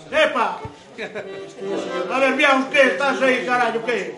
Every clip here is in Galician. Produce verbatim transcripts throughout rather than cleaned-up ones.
Epa! A ver, viaos, que estás aí, carallo, que?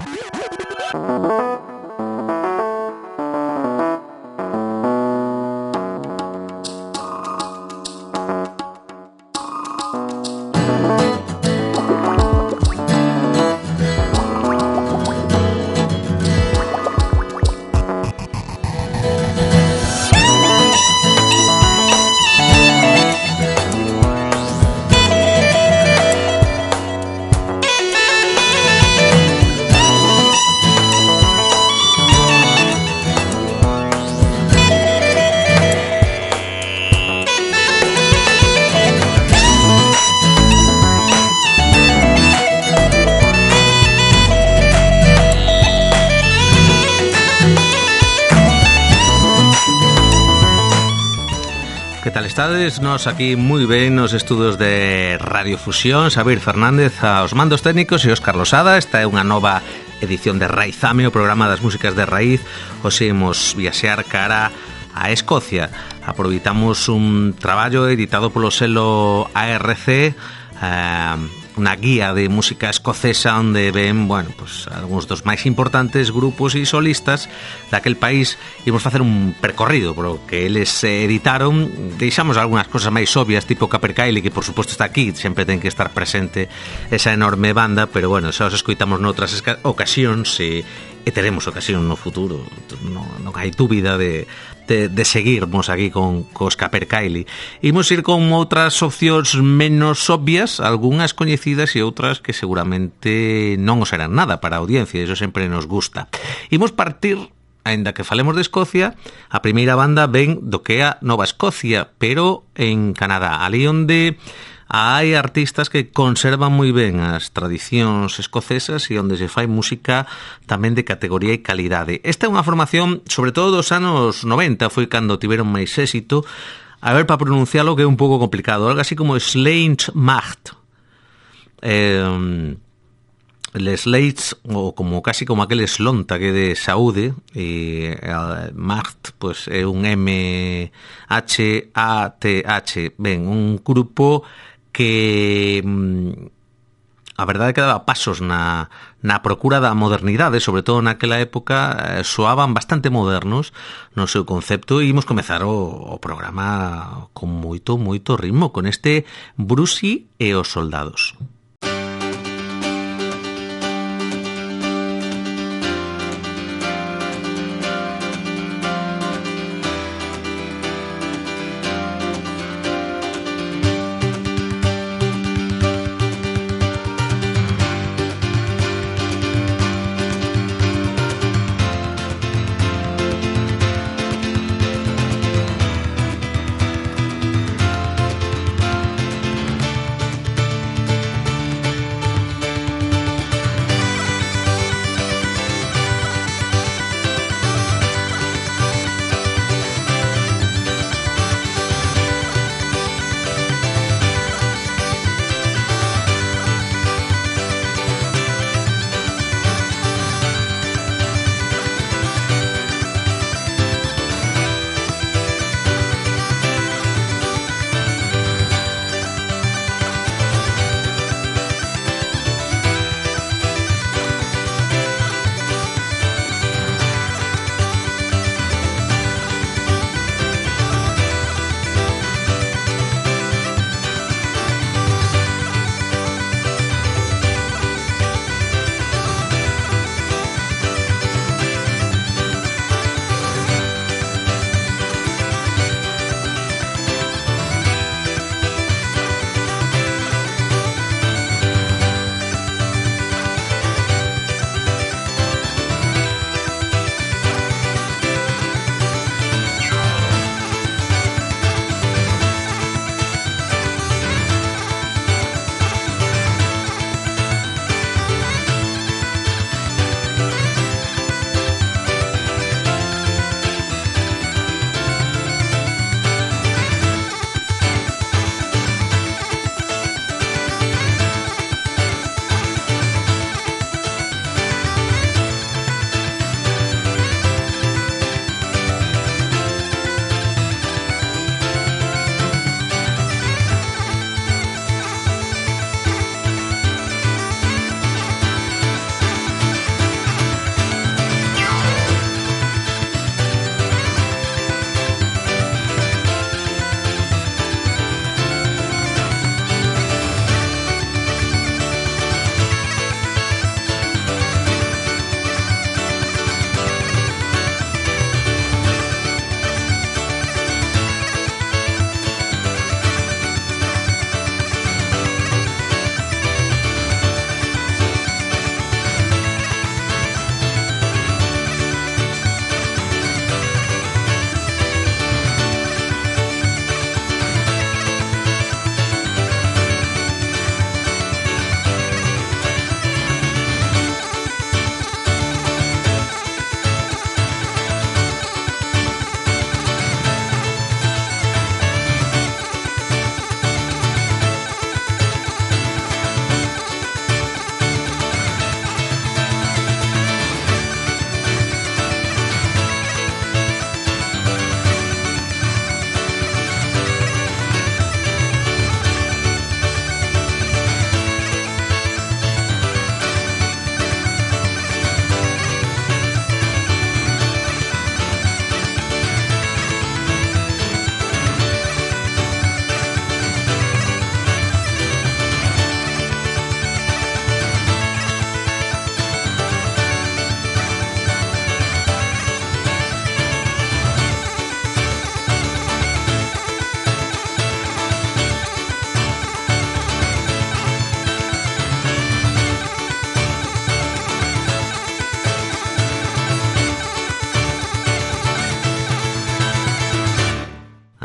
Estades nos aquí moi ben nos estudos de Radiofusión. Xavier Fernández aos mandos técnicos e Óscar Losada. Esta é unha nova edición de Raizame, o programa das músicas de raíz. Hoxe imos viaxear cara a Escocia. Aproveitamos un traballo editado polo selo A R C, eh, unha guía de música escocesa onde ven, bueno, pues, algúns dos máis importantes grupos e solistas daquel país. Imos facer un percorrido polo que eles editaron. Deixamos algunhas cosas máis obvias, tipo Capercaillie, que por suposto está aquí, sempre ten que estar presente esa enorme banda, pero bueno, xa os escoitamos noutras ocasións e, e teremos ocasión no futuro, non, non hai dúbida de De, de seguirmos aquí con cos Capercaillie. Imos ir con outras opcións menos obvias, algunhas coñecidas e outras que seguramente non o serán nada para a audiencia, iso sempre nos gusta. Imos partir, aínda que falemos de Escocia, a primeira banda ven do que é a Nova Escocia, pero en Canadá, ali onde hai artistas que conservan moi ben as tradicións escocesas e onde se fai música tamén de categoría e calidade. Esta é unha formación, sobre todo dos anos noventa, foi cando tiveron máis éxito. A ver, para pronuncialo, que é un pouco complicado, algo así como Slate Macht. Eh, les Slates, ou como casi como aquel Slonta que de saúde, e eh, Macht, pues, é un M H A T H. Ben, un grupo que a verdade que daba pasos na, na procura da modernidade, sobre todo naquela época, soaban bastante modernos no seu concepto, e imos comezar o, o programa con moito, moito ritmo, con este Brucey e os soldados.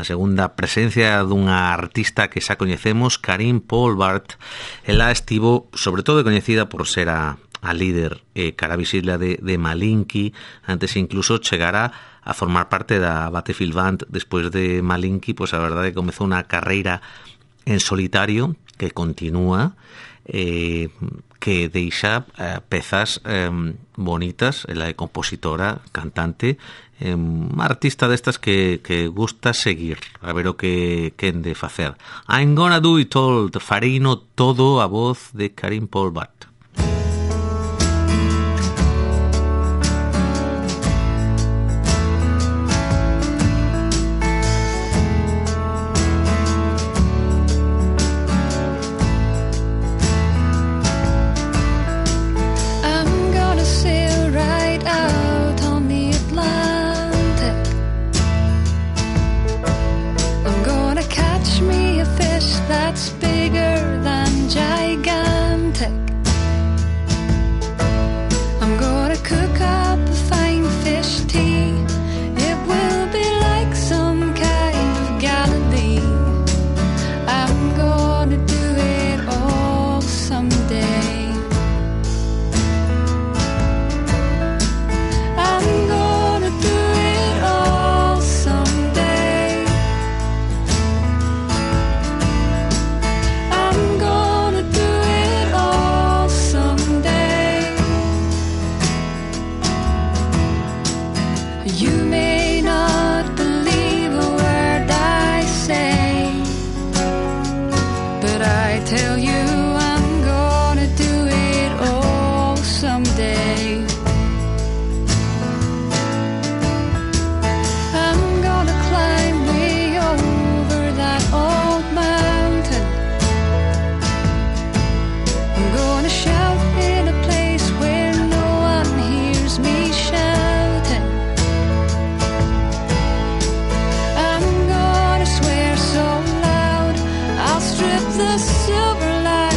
a segunda presencia dunha artista que xa coñecemos, Karin Polvart. Ela estivo, sobre todo, coñecida por ser a, a líder eh, cara visible de, de Malinky, antes incluso chegara a formar parte da Battlefield Band. Despois de Malinky, pois a verdade é que comezou unha carreira en solitario que continúa, eh, que deixa eh, pezas eh, bonitas. Ela é compositora, cantante, eh, unha artista destas que, que gusta seguir a ver o que quen de facer. I'm gonna do it all, farino todo, a voz de Karin Polvart. The silver light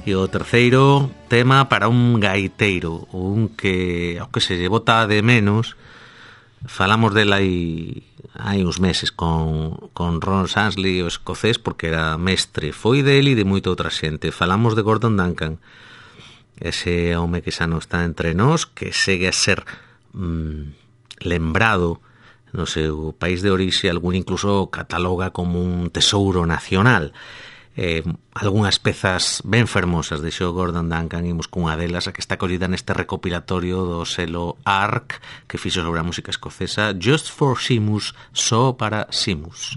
E o terceiro tema para un gaiteiro, un que, ao que se lle bota de menos. Falamos dela hai, hai uns meses con, con Ron Sansley, o escocés, porque era mestre. Foi dele e de moita outra xente. Falamos de Gordon Duncan, ese home que xa non está entre nós, que segue a ser mmm, lembrado no seu país de orixe, algún incluso cataloga como un tesouro nacional. Eh, algunhas pezas ben fermosas de xo Gordon Duncan, imos cunha delas, a que está collida neste recopilatorio do selo Ark, que fixo sobre a música escocesa, Just for Seamus, só para Seamus.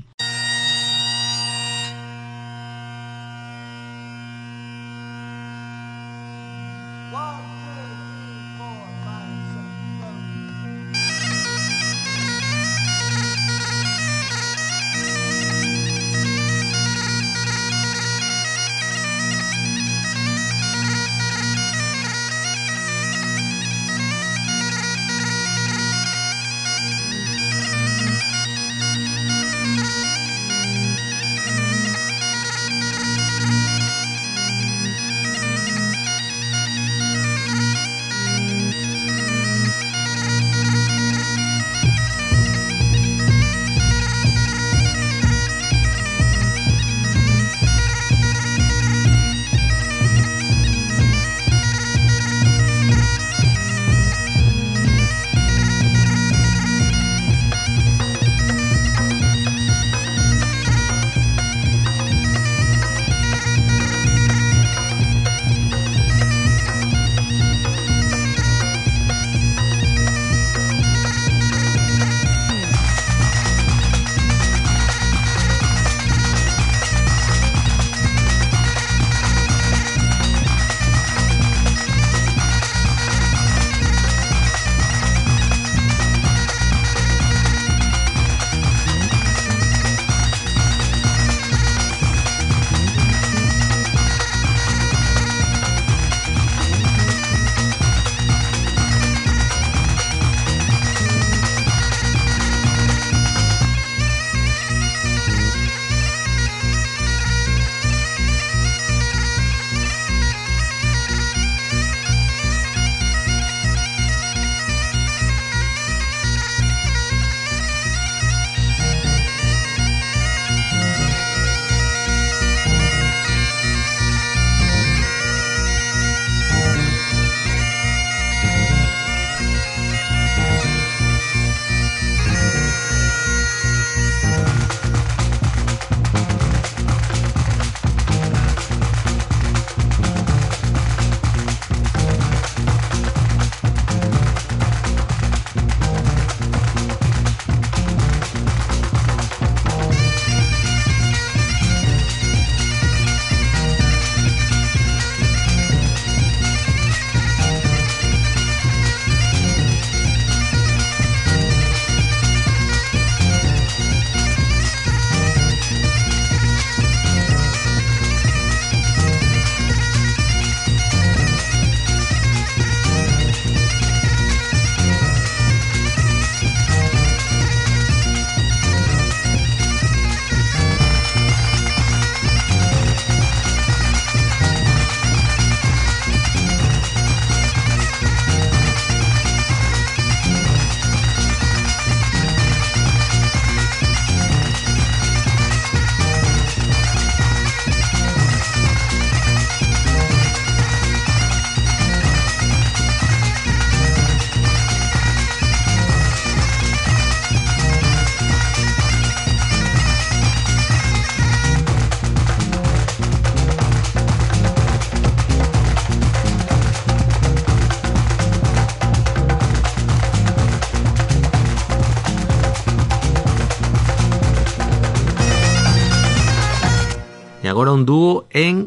E agora un dúo en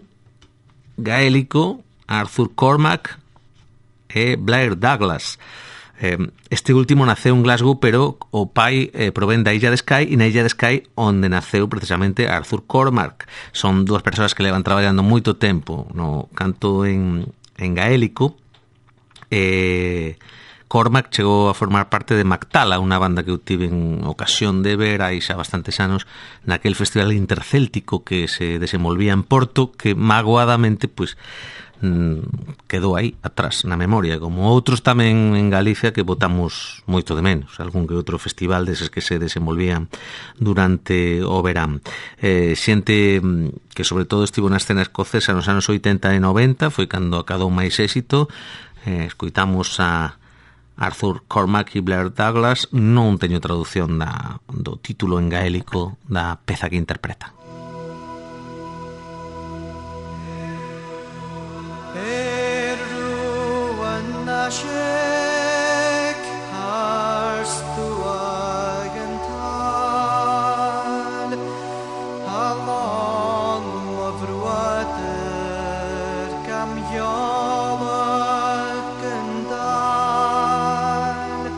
gaélico, Arthur Cormack e Blair Douglas. Este último naceu en Glasgow, pero o pai eh, provén da Illa de Skye, e na Illa de Skye onde naceu precisamente Arthur Cormack. Son dúas persoas que levan traballando moito tempo no canto en, en gaélico, e Cormac chegou a formar parte de Mactala, unha banda que eu tive en ocasión de ver hai xa bastantes anos naquel festival intercéltico que se desenvolvía en Porto, que magoadamente pois quedou aí atrás na memoria, como outros tamén en Galicia que botamos moito de menos, algún que outro festival deses que se desenvolvían durante o verán. Eh, xente que sobre todo estivo na escena escocesa nos anos oitenta e noventa, foi cando acadou máis éxito. Eh, escoitamos a Arthur Cormac e Blair Douglas. Non teño traducción da, do título en gaélico da peza que interpretan. Nashek harstu agental halon mavruater kam yavakendal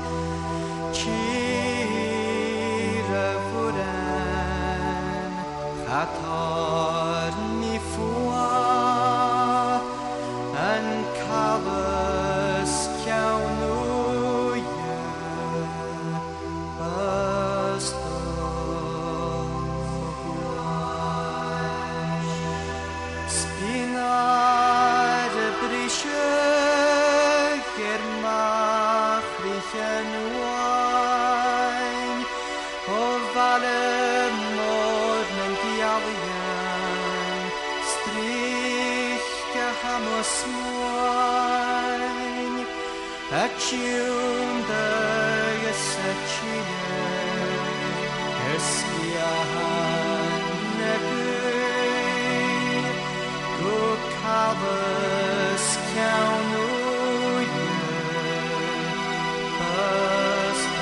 chira furan khatar nifua an cover Acciunda e sacina espiahan negui go cabas kaunuye basta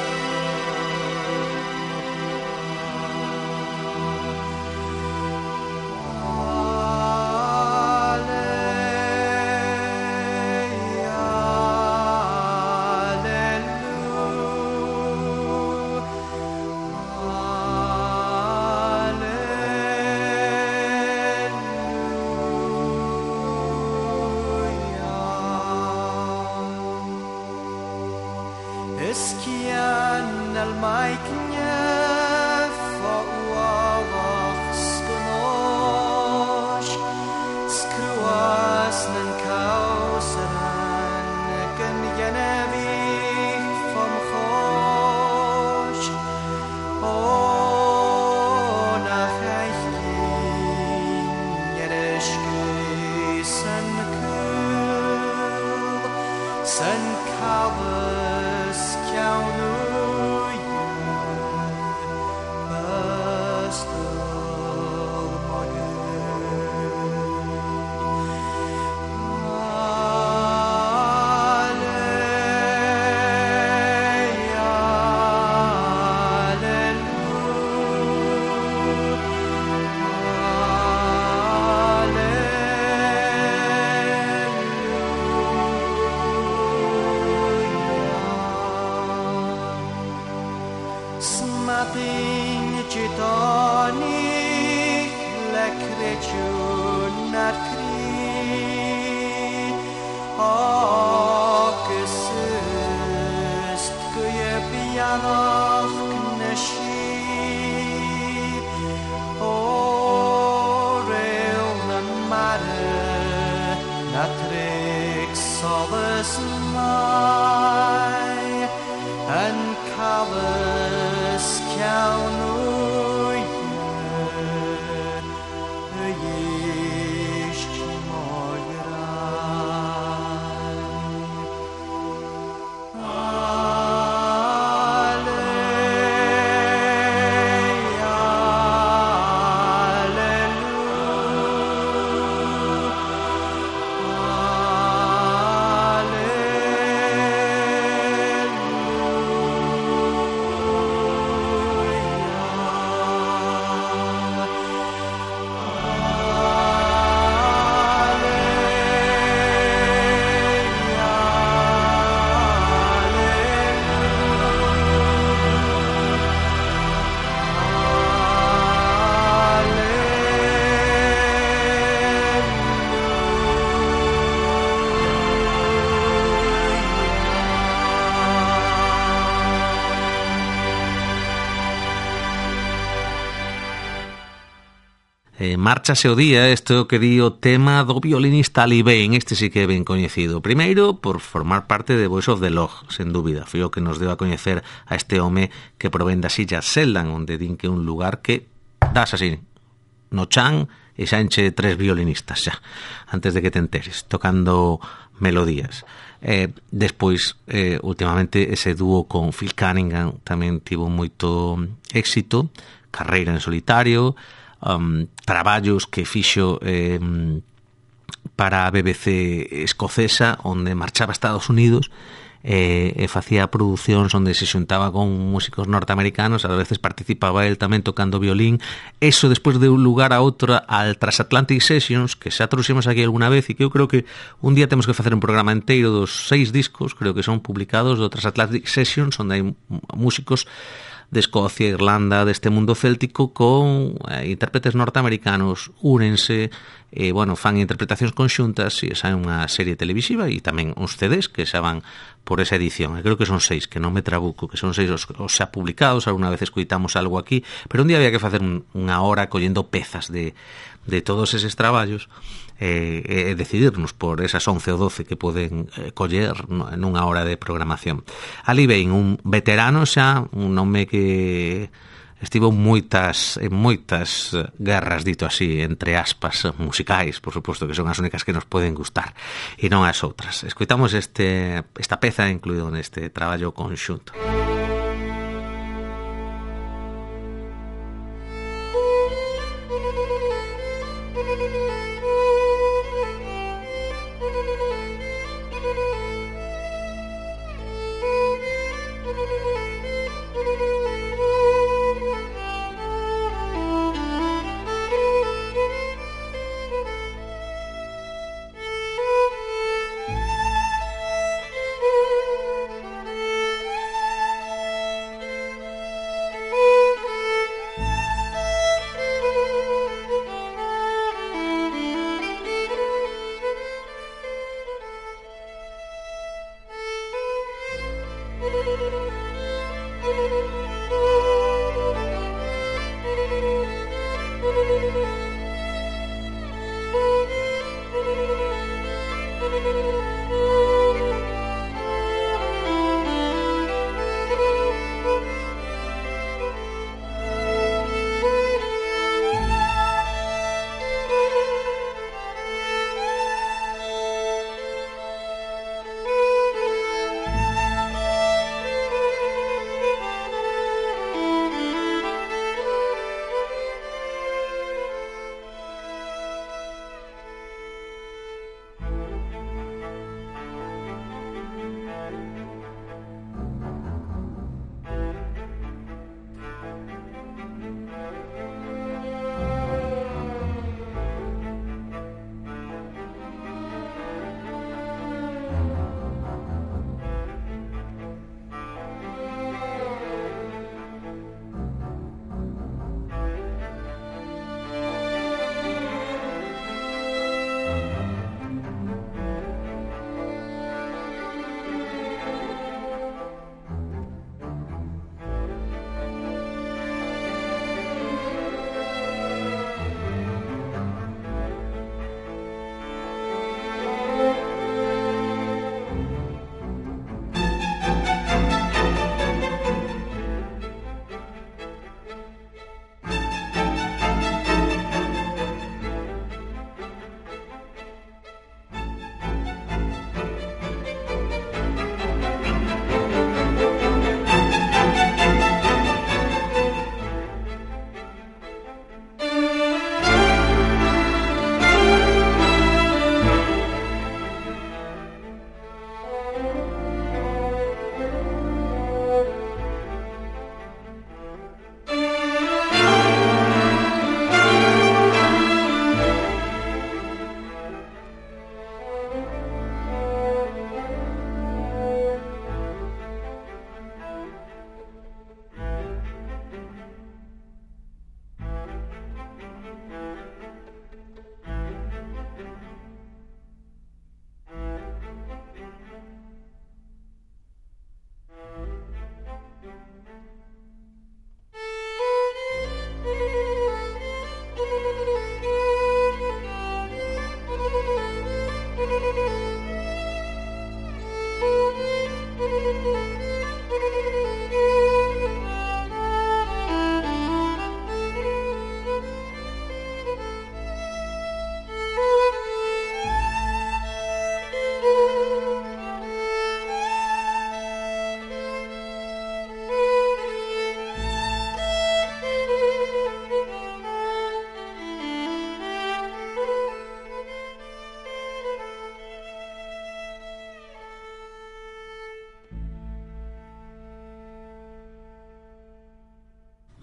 Eh, Márchase o día, este é o que di o tema do violinista Ali Bain, este sí que é ben coñecido. Primeiro, por formar parte de Voice of the Log, sen dúbida. Foi o que nos deu a coñecer a este home que provén das Illas Seldan, onde din que é un lugar que das así no chan e xa enche tres violinistas xa, antes de que te enteres, tocando melodías. Eh, despois, eh, últimamente, ese dúo con Phil Cunningham tamén tivo moito éxito, carreira en solitario, um, traballos que fixo eh, para a B B C escocesa, onde marchaba a Estados Unidos e, e facía producións onde se xuntaba con músicos norteamericanos, a veces participaba el tamén tocando violín. Eso despois deu lugar a outra, al Transatlantic Sessions, que xa trouxemos aquí alguna vez, e que eu creo que un día temos que facer un programa inteiro dos seis discos, creo que son publicados, do Transatlantic Sessions, onde hai músicos de Escocia, Irlanda, deste mundo céltico, con eh, intérpretes norteamericanos, únense, e, bueno, fan interpretacións conxuntas, e esa é unha serie televisiva, e tamén uns C Ds que xa van por esa edición. E creo que son seis, que non me trabuco, que son seis os, os xa publicados, alguna vez escoitamos algo aquí, pero un día había que facer un, unha hora collendo pezas de, de todos eses traballos, e, e decidirnos por esas once ou doce que poden eh, coller nunha hora de programación. Ali Bain, un veterano xa, un nome que estivo moitas en moitas guerras, dito así, entre aspas, musicais, por suposto, que son as únicas que nos poden gustar, e non as outras. Escoitamos este, esta peza incluído neste traballo conxunto.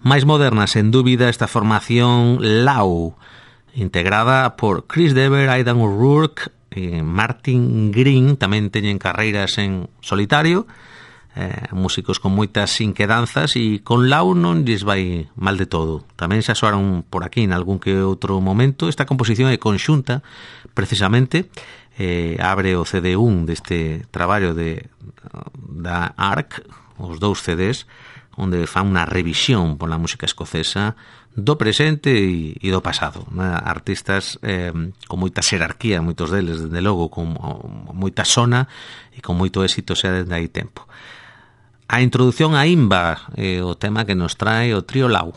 Máis moderna, sen dúbida, esta formación Lau, integrada por Chris Dever, Aidan O'Rourke e Martin Green. Tamén teñen carreiras en solitario, eh, músicos con moitas inquedanzas, e con Lau non lles vai mal de todo. Tamén xa soaron por aquí en algún que outro momento. Esta composición é conxunta, precisamente, eh, abre o C D un deste traballo de, da Ark, os dous C Ds, onde fan unha revisión pola música escocesa do presente e, e do pasado, né? Artistas eh, con moita xerarquía, moitos deles, desde logo, con moita sona e con moito éxito xa desde hai tempo. A introducción a Imba é o tema que nos trae o trío Lau.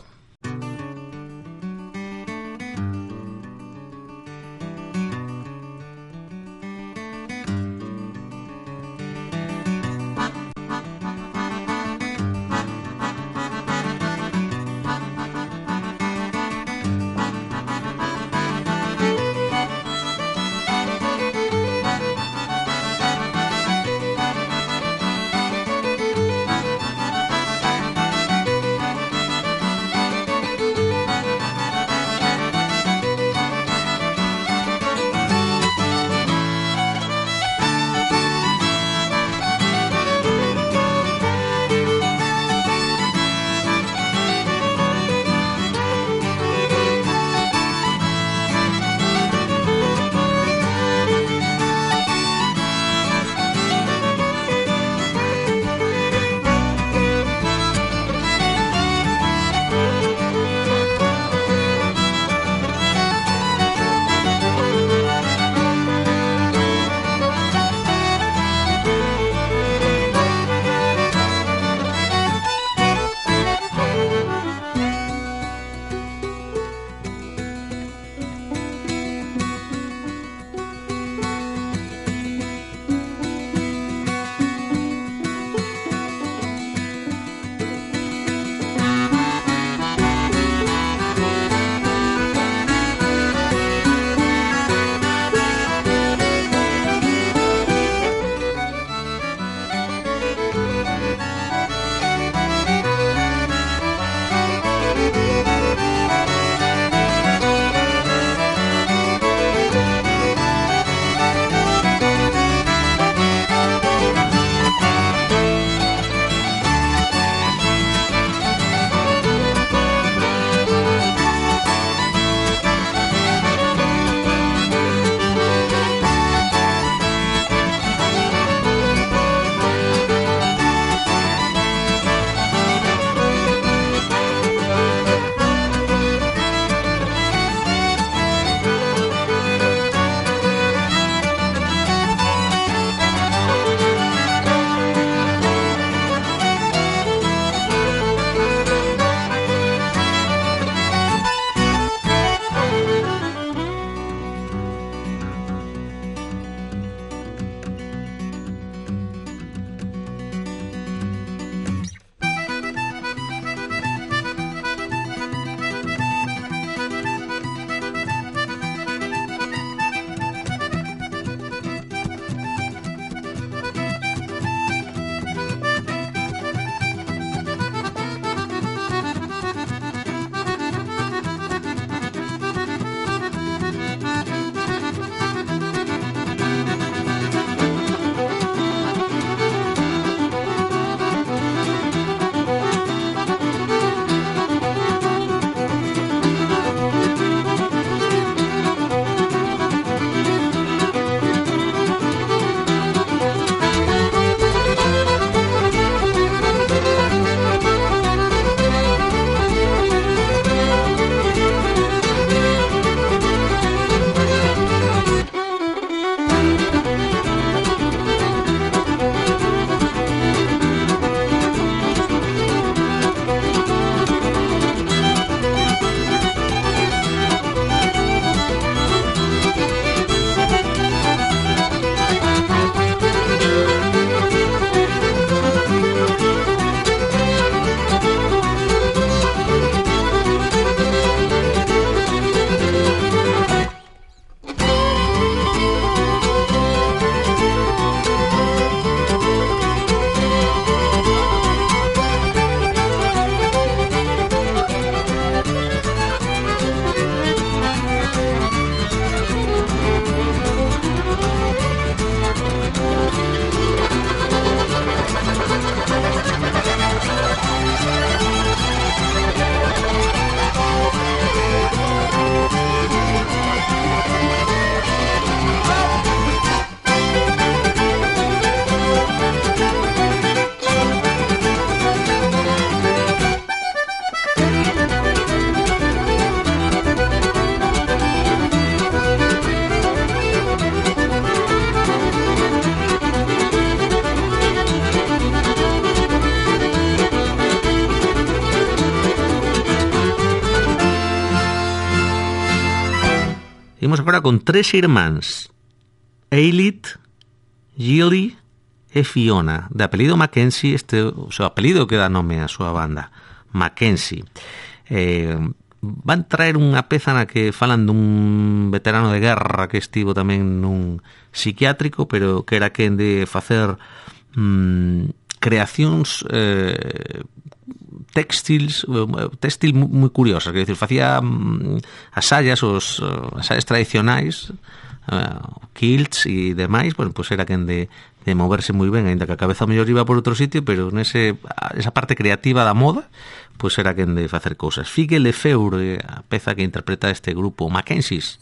Imos agora con tres irmáns, Ailith, Gilly e Fiona, de apelido Mackenzie, este o seu apelido que dá nome á súa banda, Mackenzie. Eh, van traer unha peza na que falan dun veterano de guerra que estivo tamén nun psiquiátrico, pero que era quen de facer mm, creacións eh, textiles textil moi curiosas, que decir, facía mm, as sallas, os, as sallas tradicionais, uh, kilts e demais, bueno, pues era quen de, de moverse moi ben, ainda que a cabeza mellor iba por outro sitio, pero nese, esa parte creativa da moda, pues era quen de facer cousas. Figue Lefebvre, a peza que interpreta este grupo, Mackenzies.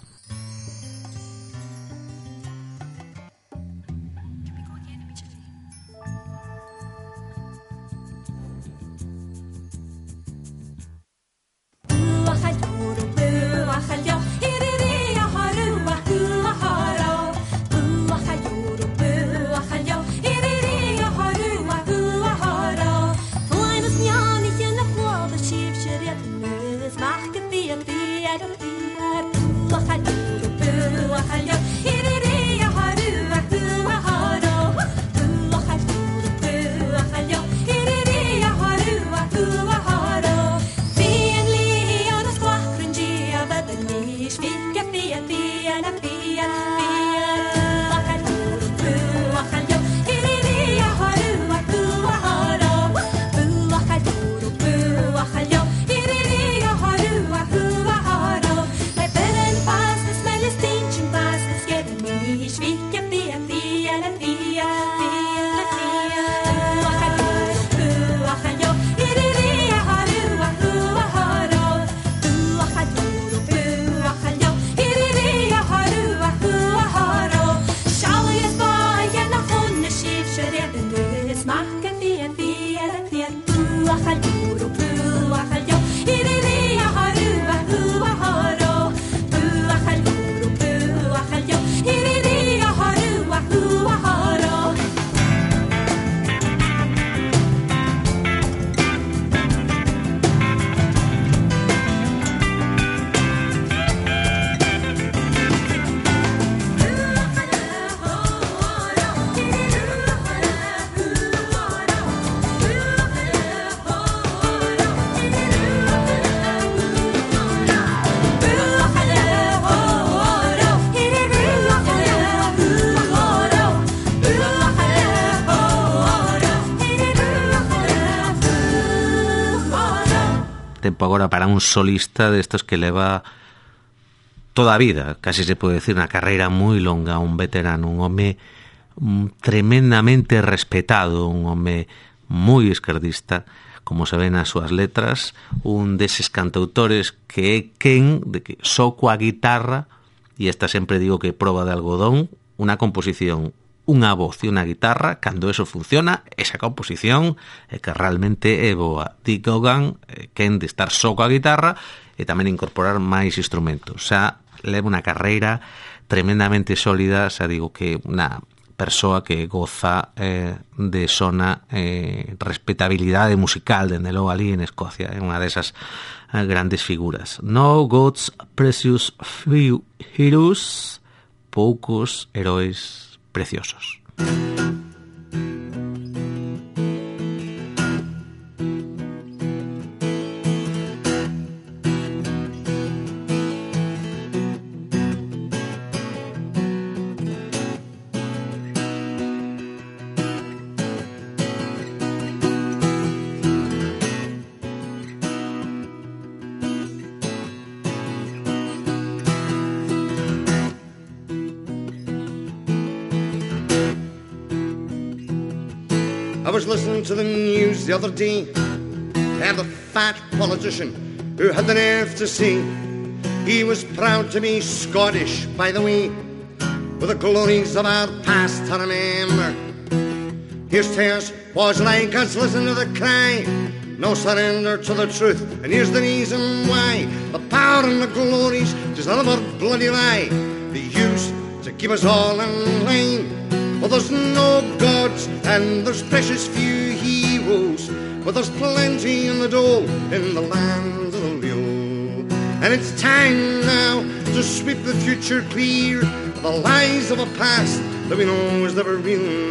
Tempo agora para un solista destos que leva toda a vida, casi se pode decir, unha carreira moi longa, un veterano, un home tremendamente respetado, un home moi esquerdista, como se ven nas súas letras, un deses cantautores que é quen de que só coa guitarra, e esta sempre digo que proba de algodón, unha composición, unha voz e unha guitarra, cando eso funciona, esa composición é que realmente é boa. Dick Hogan, quen de estar só coa guitarra e tamén incorporar máis instrumentos. Xa leva unha carreira tremendamente sólida, xa digo que unha persoa que goza eh, de sona eh, respetabilidade musical, dende logo ali en Escocia, é unha desas eh, grandes figuras. No God's Precious Few Heroes, poucos heróis preciosos. I was listening to the news the other day and the fat politician who had the nerve to say he was proud to be Scottish, by the way, with the glories of our past to remember. Here's tears was like us listen to the cry, no surrender to the truth, and here's the reason why. The power and the glories just another bloody lie they used to keep us all in line. Well, there's no gods and there's precious few heroes, but there's plenty in the dole in the land of the Leo. And it's time now to sweep the future clear of the lies of a past that we know is never real.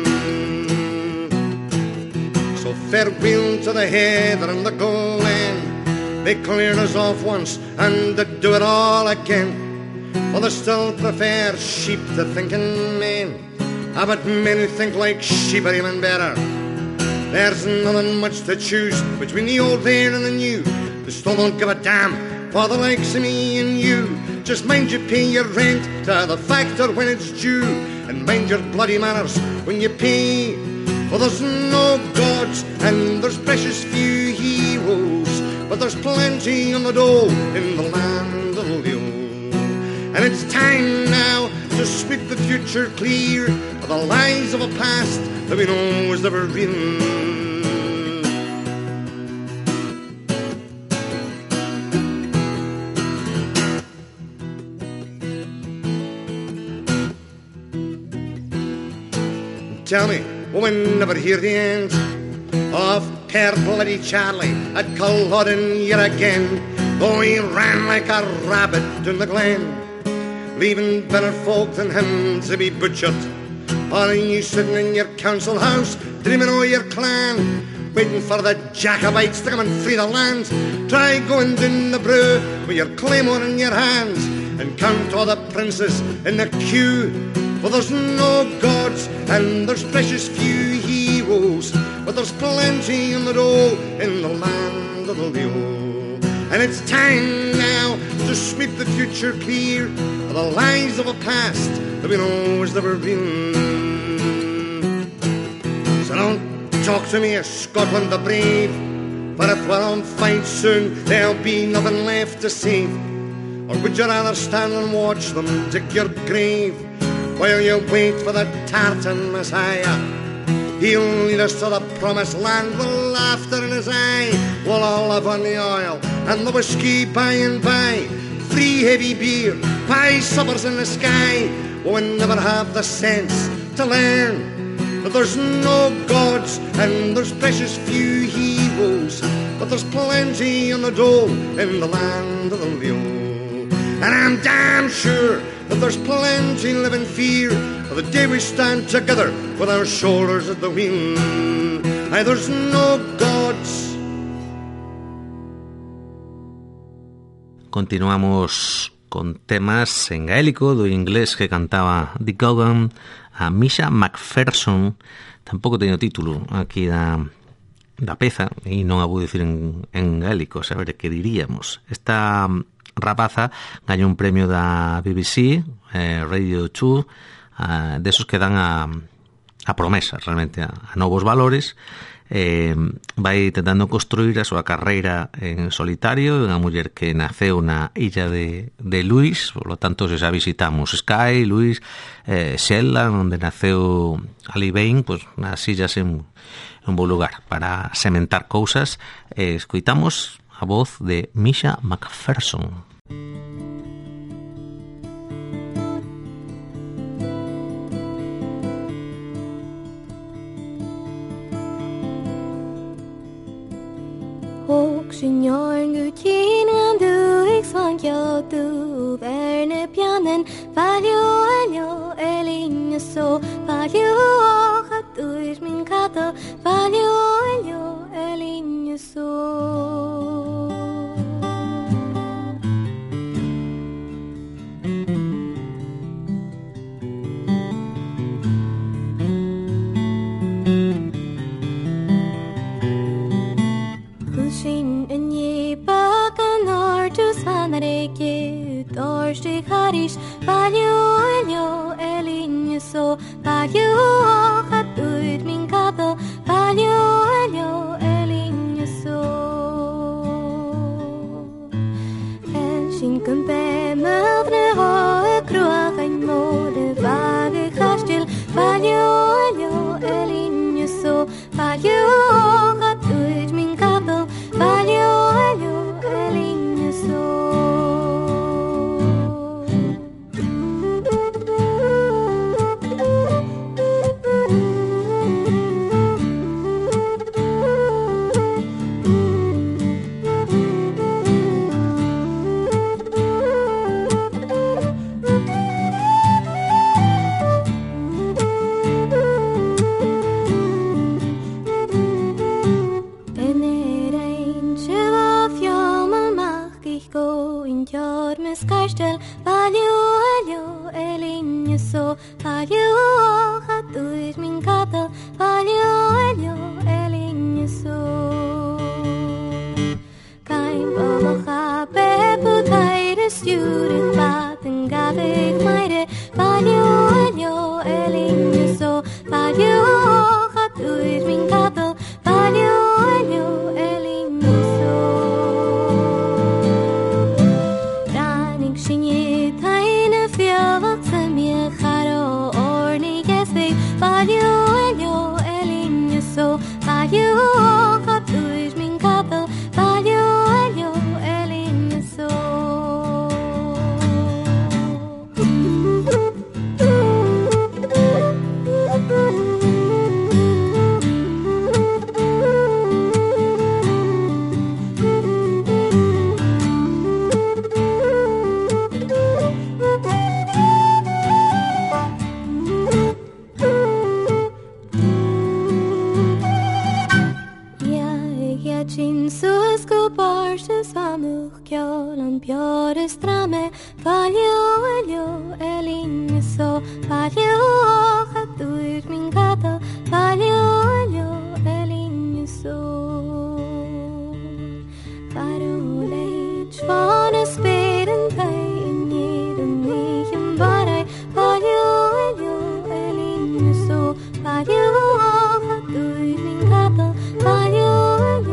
So farewell to the heather and the Golan. They cleared us off once and they do it all again. For they still prefer sheep to thinking men. Ah, but men who think like sheep are even better. There's nothing much to choose between the old there and the new. They still don't give a damn for the likes of me and you. Just mind you pay your rent to the factor when it's due, and mind your bloody manners when you pay. For there's no gods and there's precious few heroes, but there's plenty on the dole in the land of the old. And it's time now to sweep the future clear of the lies of a past that we know is never real. Tell me, will we never hear the end of Pear Bloody Charlie at Culloden yet again? Though he ran like a rabbit down the glen, leaving better folk than him to be butchered. Or are you sitting in your council house, dreaming of your clan, waiting for the Jacobites to come and free the land? Try going down the brew with your claymore in your hands, and count all the princes in the queue. For there's no gods and there's precious few heroes, but there's plenty on the dole in the land of the old. And it's time now to sweep the future clear of the lies of a past that we know is never real. So don't talk to me of Scotland the brave, for if we're on fight soon, there'll be nothing left to save. Or would you rather stand and watch them dig your grave, while you wait for the tartan Messiah? He'll lead us to the promised land with laughter in his eye. We'll all live on the oil and the whiskey by and by, free heavy beer, pie suppers in the sky. We'll never have the sense to learn that there's no gods and there's precious few heroes, but there's plenty on the dole in the land of the old. And I'm damn sure that there's plenty live in fear of the day we stand together with our shoulders at the wheel. Aye, there's no gods. Continuamos con temas en gaélico do inglés que cantaba Dick Gaughan a Misha Macpherson. Tampouco teño título aquí da, da peza e non a vou dicir en, en gaélico, saber que diríamos. Esta rapaza gañou un premio da B B C, eh, Radio two, eh, desos que dan a, a promesa realmente a, a novos valores. Eh, vai intentando construir a súa carreira en solitario, unha muller que naceu na illa de, de Luis, por lo tanto se xa visitamos Skye, Luis, eh, Shetland, onde naceu Ali Bain, pues, nas illas en un bo lugar para sementar cousas. Eh, escoitamos a voz de Misha Macpherson. Och signor Gutinen du iksan jag du värne pianen valjo aljo elinje så valjo och att du is min kato valjo aljo elinje så. Sin en je bakan or tu sanareke dorste kharis valjo aljo elinje så valjo och att ut min kato valjo aljo elinje så. En sin kumpe mödre och kroa kan mode vage kastil valjo aljo elinje så valjo och att ut min kato valjo aljo elinje så. in kjør med skarstel Valjo, valjo, elinje så Valjo, hat du is min katel Valjo, valjo, elinje så Kein bomocha pepu teire stjure Vaten gav ik meire Valjo, valjo, elinje så Valjo, hat du is min katel Valjo, valjo, elinje så Ranik shinje teine fjavak sem je charo orni gesvig Valjo, valjo, elinje så Valjo, hat du is min katel Valjo, valjo, elinje så Chin suesco parshes vamuch kjolan pjore strame Valjo, valjo, elinje så Valjo, hat du is min katel Valjo, valjo, elinje så Varu leit svane speden tei in jedem lichen barei Valjo, valjo, elinje så Valjo, hat du is min katel Valjo, valjo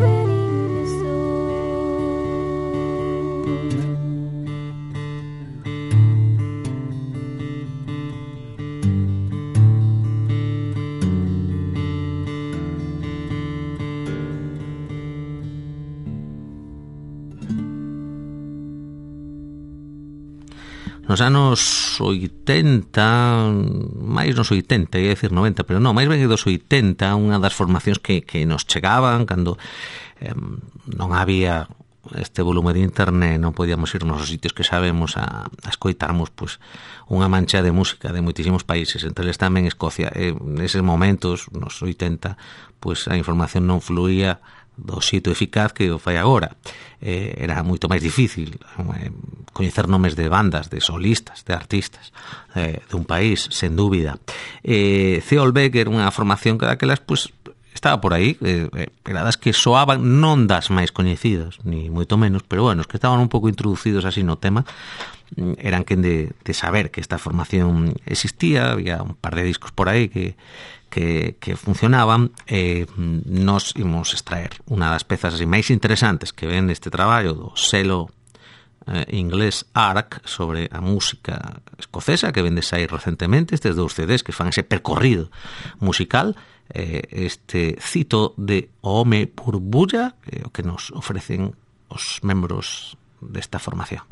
Nos anos oitenta, máis nos oitenta, ia dicir noventa, pero non, máis ben dos oitenta, unha das formacións que, que nos chegaban cando eh, non había este volume de internet, non podíamos irnos aos sitios que sabemos a, a escoitarmos pues, unha mancha de música de moitísimos países, entre eles tamén Escocia. E neses momentos, nos oitenta, pues, a información non fluía do xeito eficaz que o fai agora. Eh, era moito máis difícil eh, coñecer nomes de bandas, de solistas, de artistas eh, de un país, sen dúbida. Eh, Ceolbeck era unha formación que daquelas, pues, estaba por aí, eh, era das que soaban, non das máis coñecidas, ni moito menos, pero bueno, os que estaban un pouco introducidos así no tema eran quen de, de saber que esta formación existía, había un par de discos por aí que Que, que funcionaban. Eh, nos imos extraer unha das pezas así máis interesantes que ven neste traballo do selo eh, inglés Ark sobre a música escocesa que ven de sair recentemente, estes dous C Ds que fan ese percorrido musical, eh, este cito de O Home Burbulla, eh, o que nos ofrecen os membros desta formación.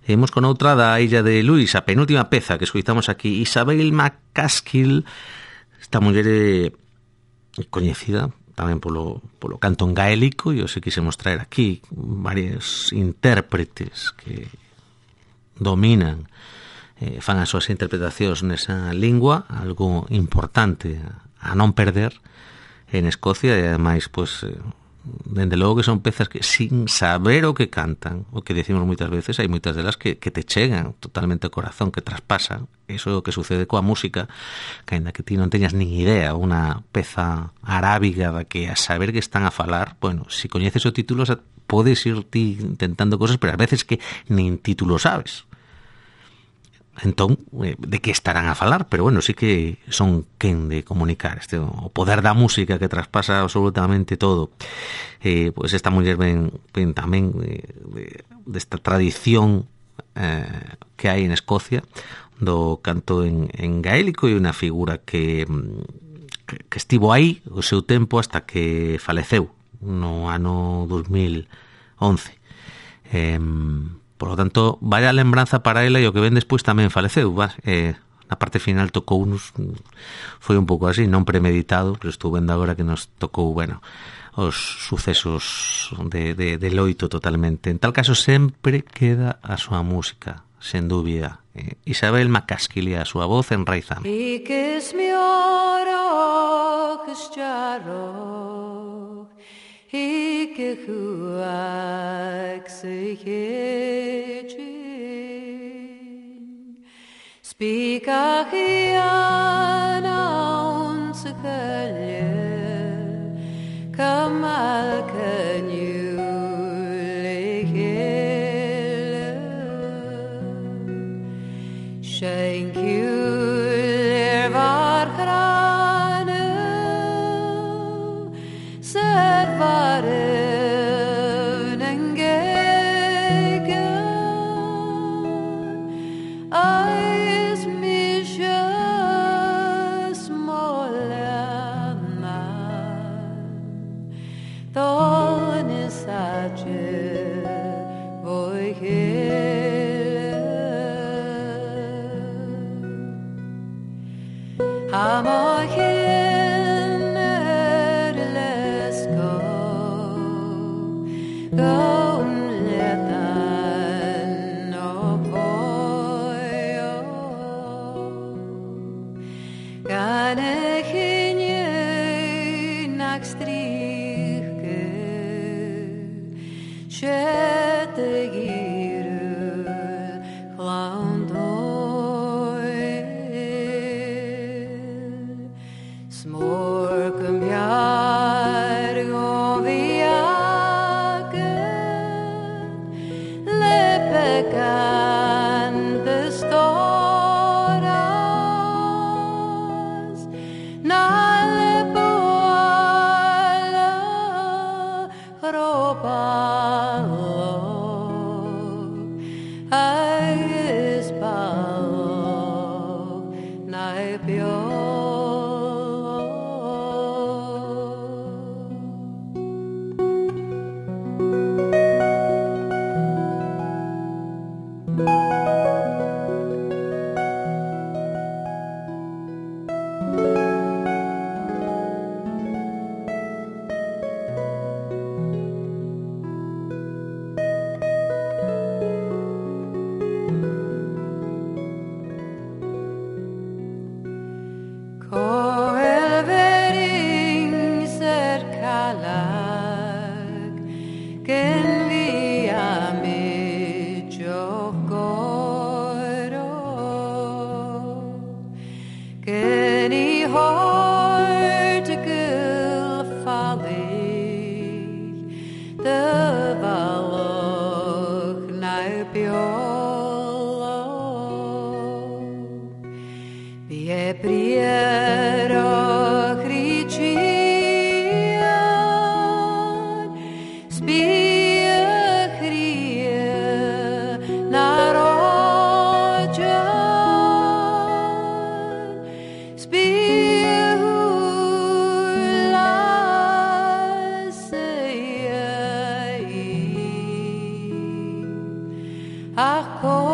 Imos con outra da Illa de Luis, a penúltima peza que escoitamos aquí, Isabel McCaskill, esta muller é coñecida tamén polo, polo canto en gaélico, e os quisemos traer aquí varios intérpretes que dominan, eh, fan as súas interpretacións nesa lingua, algo importante a non perder en Escocia, e ademais, pois, eh, dende logo que son pezas que sin saber o que cantan, o que decimos moitas veces, hai moitas delas que, que te chegan totalmente ao corazón, que traspasan. Iso é o que sucede coa música, que ainda que ti non teñas nin idea, unha peza arábiga da que a saber que están a falar, bueno, se si coñeces o título podes ir ti intentando cosas, pero a veces que nin título sabes. Entón, de que estarán a falar, pero bueno, sí que son quen de comunicar este, o poder da música que traspasa absolutamente todo. Eh, pues esta muller ven, ven tamén de, de, desta tradición eh, que hai en Escocia do canto en, en gaélico, e unha figura que, que, que estivo aí o seu tempo hasta que faleceu no ano dos mil once. Eh, Por lo tanto, vaya lembranza para ela, e o que ven despois tamén faleceu. Eh, na parte final tocou uns, foi un pouco así, non premeditado, pero estou vendo agora que nos tocou, bueno, os sucesos de, de, de loito totalmente. En tal caso, sempre queda a súa música, sen dúbida. Eh, Isabel McCaskill e a súa voz en Raizam. Ikis mi oro kustjaro, Ikke huak sig hejin Spika hiana un sekalje Kamal kanyu lehele Shank you er var krane Servare Ach,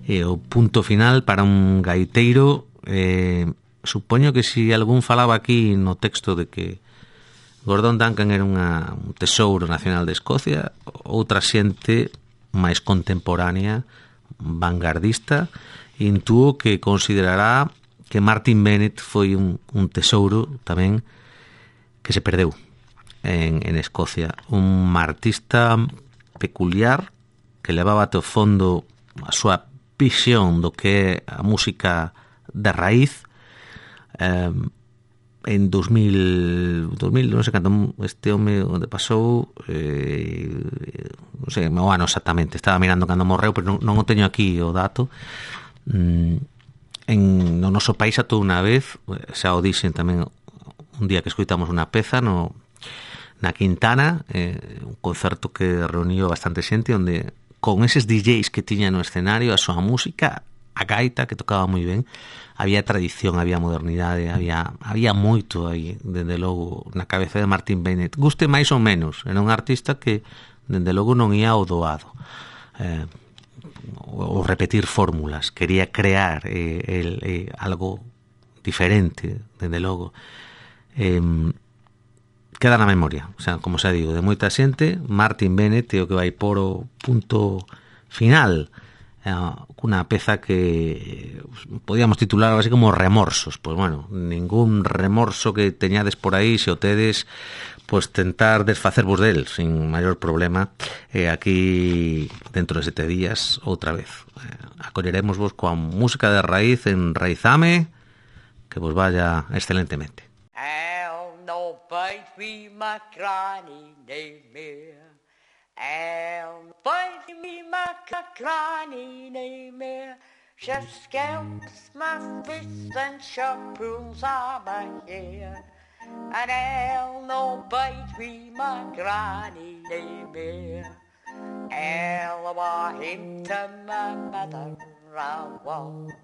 e o punto final para un gaiteiro. eh, supoño que si algún falaba aquí no texto de que Gordon Duncan era unha, un tesouro nacional de Escocia, outra xente máis contemporánea, vanguardista, intuo que considerará que Martin Bennett foi un, un tesouro tamén que se perdeu en, en Escocia, un artista peculiar que levaba até o fondo a súa visión do que é a música de raíz. eh, en dos mil, dos mil non sei canto este home onde pasou, eh, non sei o ano exactamente, estaba mirando cando morreu, pero non, non o teño aquí o dato. mm, en no noso país a toda unha vez, xa o dixen tamén un día que escoitamos unha peza no na Quintana, eh, un concerto que reuniu bastante xente, onde con eses D Js que tiña no escenario, a súa música, a gaita que tocaba moi ben, había tradición, había modernidade, había había moito aí, dende logo, na cabeza de Martin Bennett. Guste máis ou menos, era un artista que dende logo non ia ao doado, eh, ou repetir fórmulas, quería crear eh, el, eh, algo diferente, dende logo. Eh, queda na memoria, o sea, como xa digo, de moita xente. Martin Bennett é o que vai por o punto final, eh, cunha peza que podíamos titular así como Remorsos. Pois bueno, ningún remorso que teñades por aí, se o tedes, pois tentar desfacervos del sin maior problema. E eh, aquí, dentro de sete días, outra vez eh, acolleremosvos coa música de raíz en Raizame, que vos vaya excelentemente. I'll no bite me my granny named me. I'll bite me my granny named me. She scalps my fists and she pulls on my hair. And I'll no bite me my granny named me. I'll walk into my mother I won't.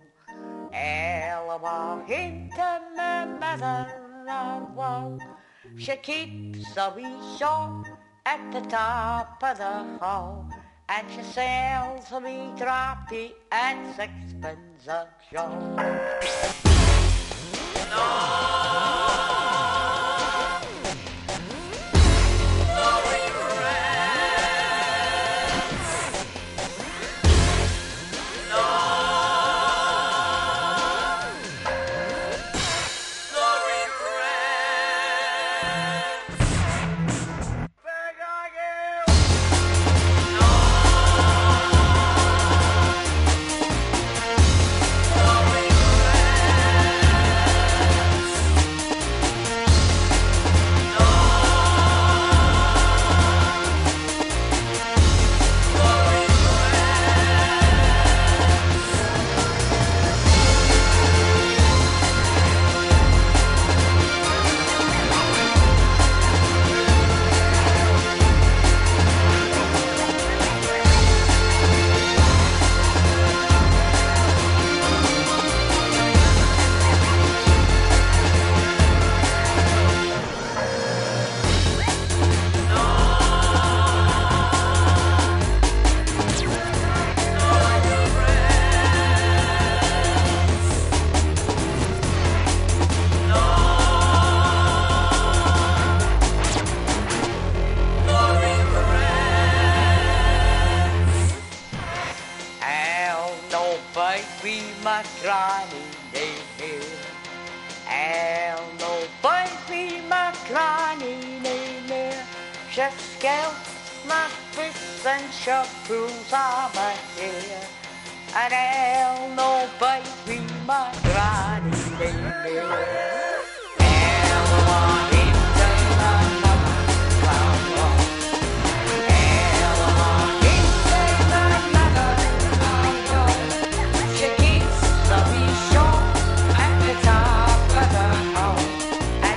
I'll walk into my mother I won't. She keeps a wee shop at the top of the hall, and she sells a wee droppy at sixpence a shop.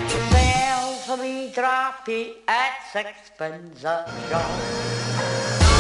Sixpence a shop.